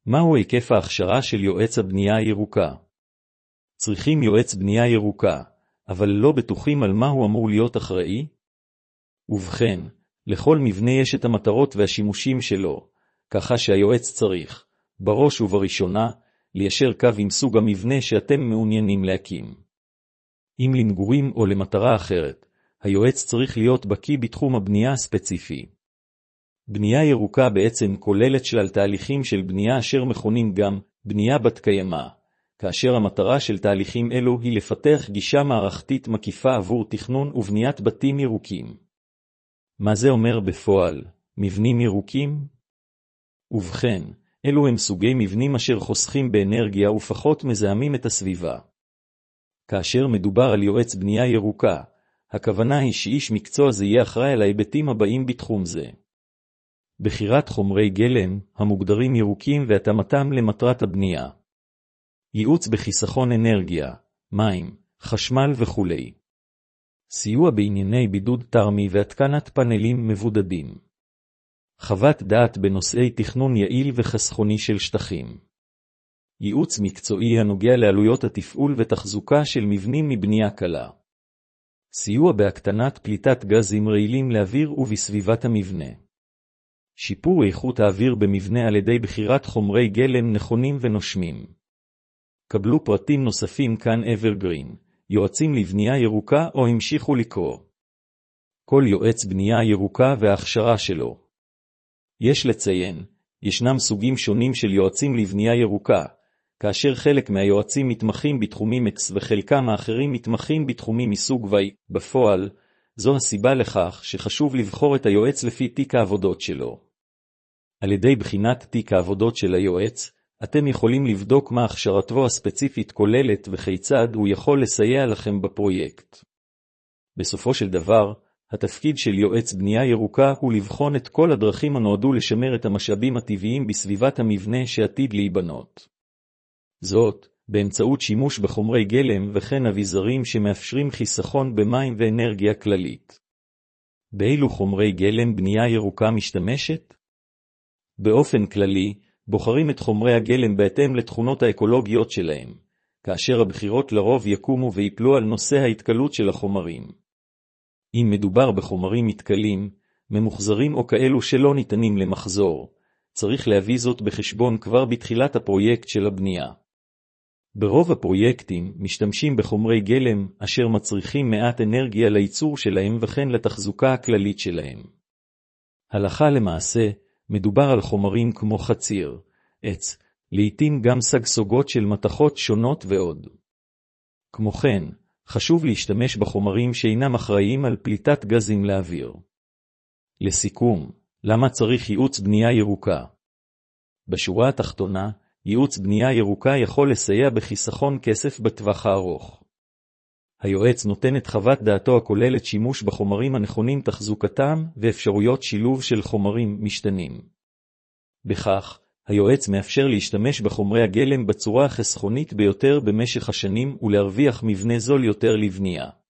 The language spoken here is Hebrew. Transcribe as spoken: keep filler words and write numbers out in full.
מהו היקף ההכשרה של יועץ הבנייה הירוקה? צריכים יועץ בנייה ירוקה, אבל לא בטוחים על מה הוא אמור להיות אחראי? ובכן, לכל מבנה יש את המטרות והשימושים שלו, ככה שהיועץ צריך, בראש ובראשונה, ליישר קו עם סוג המבנה שאתם מעוניינים להקים. אם למגורים או למטרה אחרת, היועץ צריך להיות בקיא בתחום הבנייה הספציפי. בנייה ירוקה בעצם כוללת שלל תהליכים של בנייה אשר מכונים גם בנייה בת קיימא, כאשר המטרה של תהליכים אלו היא לפתח גישה מערכתית מקיפה עבור תכנון ובניית בתים ירוקים. מה זה אומר בפועל, מבנים ירוקים? ובכן, אלו הם סוגי מבנים אשר חוסכים באנרגיה ופחות מזהמים את הסביבה. כאשר מדובר על יועץ בנייה ירוקה, הכוונה היא שאיש מקצוע זה יהיה אחראי על ההיבטים הבאים בתחום זה. בחירת חומרי גלם, המוגדרים ירוקים והתאמתם למטרת הבנייה. ייעוץ בחיסכון אנרגיה, מים, חשמל וכו'. סיוע בענייני בידוד תרמי והתקנת פאנלים מבודדים. חוות דעת בנושאי תכנון יעיל וחסכוני של שטחים. ייעוץ מקצועי הנוגע לעלויות התפעול ותחזוקה של מבנים מבנייה קלה. סיוע בהקטנת פליטת גזים רעילים לאוויר ובסביבת המבנה. שיפור איכות האוויר במבנה על ידי בחירת חומרי גלם נכונים ונושמים. קבלו פרטים נוספים כאן אברגרין, יועצים לבנייה ירוקה או המשיכו לקרוא. כל יועץ בנייה ירוקה וההכשרה שלו. יש לציין, ישנם סוגים שונים של יועצים לבנייה ירוקה, כאשר חלק מהיועצים מתמחים בתחומים X וחלקם האחרים מתמחים בתחומים מסוג Y. בפועל, זו הסיבה לכך שחשוב לבחור את היועץ לפי תיק העבודות שלו. על ידי בחינת תיק העבודות של היועץ, אתם יכולים לבדוק מה הכשרתו הספציפית כוללת וכיצד הוא יכול לסייע לכם בפרויקט. בסופו של דבר, התפקיד של יועץ בנייה ירוקה הוא לבחון את כל הדרכים הנועדו לשמר את המשאבים הטבעיים בסביבת המבנה שעתיד להיבנות. זאת, באמצעות שימוש בחומרי גלם וכן אביזרים שמאפשרים חיסכון במים ואנרגיה כללית. באילו חומרי גלם בנייה ירוקה משתמשת? באופן כללי, בוחרים את חומרי הגלם בהתאם לתכונות האקולוגיות שלהם, כאשר הבחירות לרוב יקומו ויפלו על נושא ההתקלות של החומרים. אם מדובר בחומרים מתכלים, ממוחזרים או כאלו שלא ניתנים למחזור, צריך להביא זאת בחשבון כבר בתחילת הפרויקט של הבנייה. ברוב הפרויקטים משתמשים בחומרי גלם אשר מצריכים מעט אנרגיה לייצור שלהם וכן לתחזוקה הכללית שלהם. הלכה למעשה, מדובר על חומרים כמו חציר, עץ, לעתים גם סגסוגות של מתכות שונות ועוד. כמו כן, חשוב להשתמש בחומרים שאינם אחראיים על פליטת גזים לאוויר. לסיכום, למה צריך ייעוץ בנייה ירוקה? בשורה התחתונה, ייעוץ בנייה ירוקה יכול לסייע בחיסכון כסף בטווח הארוך. היועץ נותן את חוות דעתו הכוללת שימוש בחומרים הנכונים תחזוקתם ואפשרויות שילוב של חומרים משתנים. בכך, היועץ מאפשר להשתמש בחומרי הגלם בצורה החסכונית ביותר במשך השנים ולהרוויח מבנה זול יותר לבנייה.